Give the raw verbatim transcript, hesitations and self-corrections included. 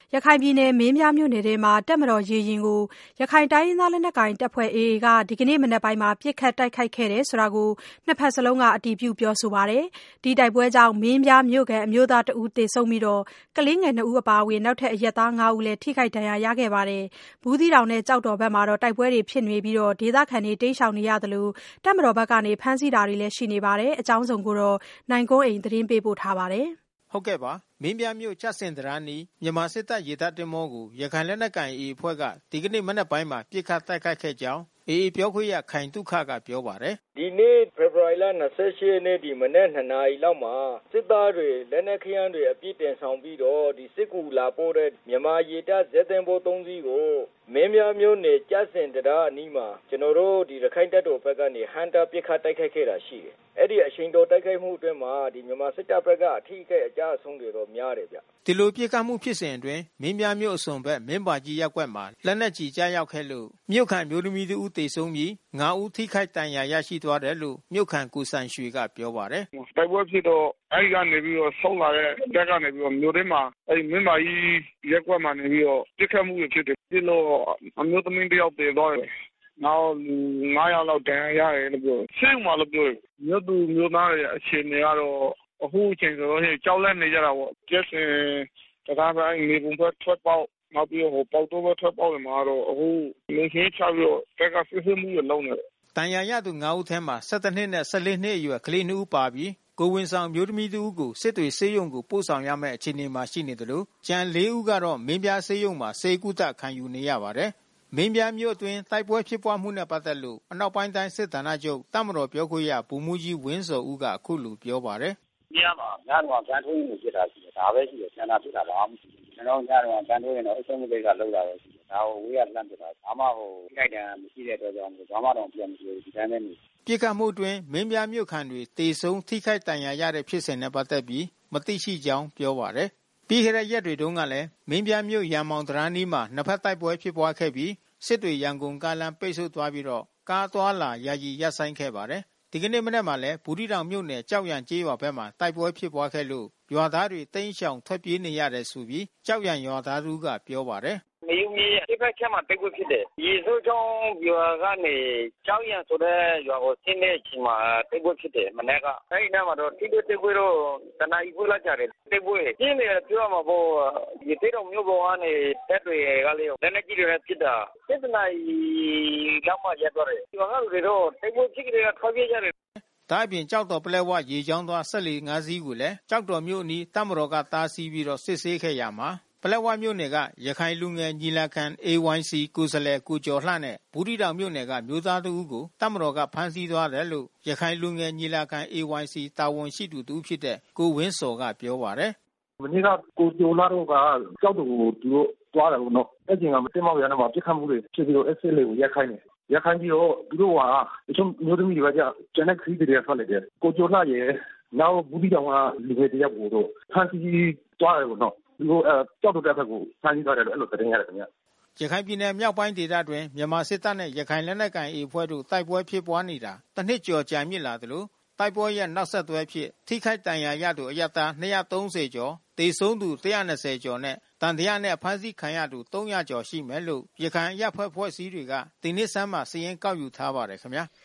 ရခိုင်ပြည်နယ်မင်းပြားမြို့နယ်ထဲမှာတပ်မတော်ရေယာဉ်ကိုရခိုင်တိုင်းရင်းသားလက်နက်ကိုင်တပ်ဖွဲ့ အေအေ ကဒီကနေ့မနက်ပိုင်းမှာပစ်ခတ်တိုက်ခိုက်ခဲ့တယ်ဆိုတာကိုနှစ်ဖက်စလုံးကအတည်ပြုပြောဆိုပါတယ်။ဒီတိုက်ပွဲကြောင့်မင်းပြားမြို့ခံအမျိုးသားတဦးသေဆုံးပြီးကလေးငယ်နှစ်ဦးအပါအဝင်နောက်ထပ်အရပ်သားငါးဦးလည်းထိခိုက်ဒဏ်ရာရခဲ့ပါတယ်။ဘူးသီးတောင်နဲ့ကျောက်တော်ဘက်မှာတိုက်ပွဲတွေဖြစ်နေပြီးဒေသခံတွေတိမ်းရှောင်နေရသလိုတပ်မတော်ဘက်ကဖမ်းဆီးတာတွေလည်းရှိနေပါတယ်။အကြောင်းစုံကိုနိုင်ကွန်းအိန်သတင်းပေးပို့ထားပါတယ်။ဟုတ်ကဲ့ပါမင်းပြားမြို့ချက်စင်တရန်နီမြန်မာစစ်တပ်ရေတပ်တင်မောကိုရခိုင်လက်နက်ကိုင် အေအေ အဖွဲ့ကဒီကနေ့မနက်ပိုင်းမှာပြစ်ခတ်တိုက်ခိုက်ခဲ့ကြောင်း အေအေ ပြောခွင့်ရခိုင်တုခကပြောပါတယ်ဒီနေ့ဖေဖော်ဝါရီလ၂၈ရက်နေ့ဒီမနက်နှစ်နာရီလောက်မှာစစ်သားတွေလက်နက်ခဲယမ်းတွေအပြည့်တင်ဆောင်ပြီးတော့ဒီစစ်ကူလာပို့တဲ့မြန်မာရေတပ်ဇက်သင်္ဘောသုံးစီးကိုမင်းပြားမြို့နယ်ချက်စင်တရအနီးမှာကျွန်တော်တို့ဒီရခိုင်တပ်တော်ဘက်ကနေဟန်တာပြစ်ခတ်တိုက်ခိုက်ခဲ့တာရှိတယ်အဲ့ဒီအချိန်တော်တိုက်ခိုက်မှုအတွင်းမှာဒီမြန်မာစစ်တပ်ဘက်ကအထီးကအကြအဆုံးတွေတော့များတယ်ဗျဒီလိုပြစ်ခတ်မှုဖြစ်စဉ်အတွင်းမင်းပြားမြို့အစွန်ဘက်မင်းပါကြီးရပ်ကွက်မှာလက်နက်ကြီးကြားရောက်ခဲ့လို့မြို့ခံမျိုးသမီးတို့ဦးသေဆုံးပြီးငါးဦးထိခိုက်ဒဏ်ရာရရှိသွားတယ်လို့မြို့ခံကိုစံရွှေကပြောပါတယ်တိုက်ပွဲဖြစ်တော့အဲဒီကနေပြီးတော့ဆုံးလာတဲ့တက်ကနေပြီးတော့မြို့ထဲမှာအဲဒီမင်းပါကြီးရက်ကွက်မှာနေပြီးတော့ပြစ်ခတ်မှုဖြစ်တယ်ပြီးတော့အမျိုးသမီးတယောက်သေသွားတယ်နောက်ငါးယောက်လောက်ဒဏ်ရာရတယ်လို့ပြောရှင်းမှလို့ပြောမြို့သူမြို့သားရဲ့အခြေအနေကတော့အခုအချိန်ဆိုတော့ကြောက်လန့်နေကြတာပေါ့ကျက်စင်တရားပိုင်းနေပုံဖက်ထွက်ပေါက်နောက်ပြီးဟိုပေါက်တော့ထွက်ပေါက်တွေမှာတော့အခုနေခင်းချပြီးတော့တက်ကစစ်စစ်မှုရလုံးနေတယ်တန်ရာရသူငါးဦးထဲမှာ၁၇နှစ်နဲ့၁၄နှစ်အရွယ်ကလေးနှစ်ဦးပါပြီးကိုဝင်ဆောင်မျိုးသမီးတူကိုစစ်တွေဆေးရုံကိုပို့ဆောင်ရမယ့်အခြေအနေမှာရှိနေတယ်လို့ကျန်လေးဦးကတော့မင်းပြားဆေးရုံမှာဆေးကုသခံယူနေရပါတယ်မင်းပြားမြို့အတွင်းတိုက်ပွဲဖြစ်ပွားမှုနဲ့ပတ်သက်လို့အနောက်ပိုင်းတိုင်းစစ်ဌာနချုပ်တပ်မတော်ပြောခွင့်ရဗိုလ်မှူးကြီးဝင်းစောဦးကအခုလိုပြောပါတယ်။ညမှာညတော့ကန်ထိုးနေဖြစ်တာရှိတယ်ဒါပဲရှိတယ်ကျန်တာဖြစ်တာဘာမှမရှိဘူးကျွန်တော်ညတော့ကန်ထိုးရင်တော့အဆုံးမိတ်ကလောက်တာပဲရှိတယ်ဒါကိုဝေးရလန့်ပြတာဘာမှဟိုခိုက်တံမရှိတဲ့အတွက်ကြောင့်ဘာမှတော့ပြန်မရှိဘူးဒီတိုင်းပဲနေပြစ်ခတ်မှုအတွင်းမင်းပြားမြို့ခံတွေတေဆုံးထိခိုက်ဒဏ်ရာရတဲ့ဖြစ်စဉ်နဲ့ပတ်သက်ပြီးမသိရှိကြောင်းပြောပါတယ်ပြီးခဲ့တဲ့ရက်တွေတုန်းကလည်းမင်းပြားမြို့ရန်မောင်တရန်နီးမှာနှစ်ဖက်တိုက်ပွဲဖြစ်ပွားခဲ့ပြီးစစ်တွေရန်ကုန်ကားလမ်းပိတ်ဆို့သွားပြီးတော့ကားသွားလာယာယီရပ်ဆိုင်းခဲ့ပါတယ်ဒီကနေ့မနက်မှာလည်းဘူးတီတောင်မြို့နယ်ကြောက်ရံကျေးရွာဘက်မှာတိုက်ပွဲဖြစ်ပွားခဲ့လို့ရွာသားတွေတိမ်းရှောင်ထွက်ပြေးနေရတယ်ဆိုပြီးကြောက်ရံရွာသားတို့ကပြောပါတယ်မယုံကြည်ရတစ်ဖက်ချက်မှာတိုက်ပွဲဖြစ်တယ်ရေစိုးချောင်းရွာကနေကြောက်ရံဆိုတဲ့ရွာကိုဆင်းတဲ့အချိန်မှာတိုက်ပွဲဖြစ်တယ်မနေ့ကအဲဒီနားမှာတော့တိတိတိုက်ပွဲတော့တနာရီခွဲလောက်ကြာတယ်တိုက်ပွဲပြင်းတယ်ပြောမှာပေါ့ဒီတေတော်မျိုးပေါ်ကနေတက်တွေကလေးလက်နေကြီးတွေဖြစ်တာစစ်တနာရီလောက်မှရက်တော့တယ်ရွာကလူတွေတော့တိုက်ပွဲဖြစ်ကြတဲ့ထွက်ပြေးကြတယ်ဒါအပြင်ကြောက်တော်ပလဲဝရေချောင်းသွားဆက်လီငါးစီးကိုလည်းကြောက်တော်မြို့အနီးတပ်မတော်ကတားဆီးပြီးတော့စစ်ဆေးခဲ့ရမှာပလက်ဝမြို့နယ်ကရခိုင်လူငယ်ညီလာခံ အေဝိုင်းစီ ကိုယ်စားလှယ်ကိုကျော်လှနဲ့ဘူးတီတောင်မြို့နယ်ကမျိုးသားတဦးကိုတပ်မတော်ကဖမ်းဆီးသွားတယ်လို့ရခိုင်လူငယ်ညီလာခံ အေဝိုင်းစီ တာဝန်ရှိသူတူဖြစ်တဲ့ကိုဝင်းစော်ကပြောပါတယ်မနေ့ကကိုကျော်လှတို့ကကြောက်တော်ကိုသူတို့သွားတယ်နော်အဲ့ချိန်ကမတင်မောက်ရမ်းမှာပြစ်ခတ်မှုတွေဖြစ်ပြီးတော့ အက်စစ်လေးကိုရက်ခိုင်းတယ်ရက်ခိုင်းပြီးတော့သူတို့ကတချို့မျိုးသမီးတွေကကျန်တဲ့ခရီးတွေကထွက်လိုက်တယ်ကိုကျော်လှရဲ့နောက်ဘူးတီတောင်ကလူတွေတယောက်ကိုတော့ဖမ်းဆီးသွားတယ်နော်ဒီလိုအဲကြောက်တော့တဲ့ဘက်ကိုဖမ်းဆီးသွားတယ်လို့အဲ့လိုသတင်းရတယ်ခင်ဗျရခိုင်ပြည်နယ်မြောက်ပိုင်းဒေသတွင်မြန်မာစစ်တပ်နဲ့ရခိုင်လက်နက်ကိုင်အေအဖွဲ့တို့တိုက်ပွဲဖြစ်ပွားနေတာတစ်နှစ်ကျော်ကြာမြင့်လာသလိုတိုက်ပွဲရဲ့နောက်ဆက်တွဲဖြစ်ထိခိုက်ဒဏ်ရာရသူအရပ်သား၂၃၀ကျော်သေဆုံးသူ၁၂၀ကျော်နဲ့တန်တရားနဲ့ဖမ်းဆီးခံရသူ၃၀၀ကျော်ရှိမယ်လို့ရခိုင်ရပ်ဖွဲ့ဖွဲ့စည်းတွေကဒီနေ့စမ်းမှာစာရင်းကောက်ယူထားပါတယ်ခင်ဗျာ